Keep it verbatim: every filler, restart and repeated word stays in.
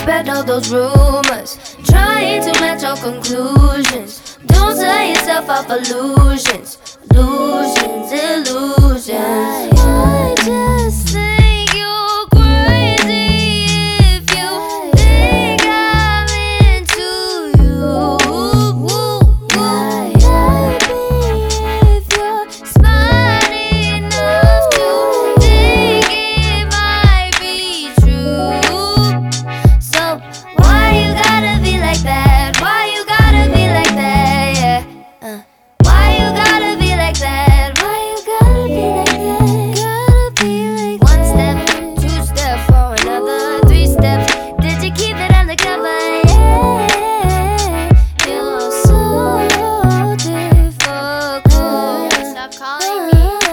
spread all those rumors, trying to match your conclusions. Don't sell yourself off illusions, illusions, illusions. I just think you're crazy if you think I'm into you. If you're smart enough to think it might be true. So why you gotta be like that? Why you gotta be like that? Yeah. Uh. Why you gotta be like that? Why you gotta be like that? Gotta be like one step, two step for another, three steps. Did you keep it undercover? Yeah. You're so difficult. Stop calling me.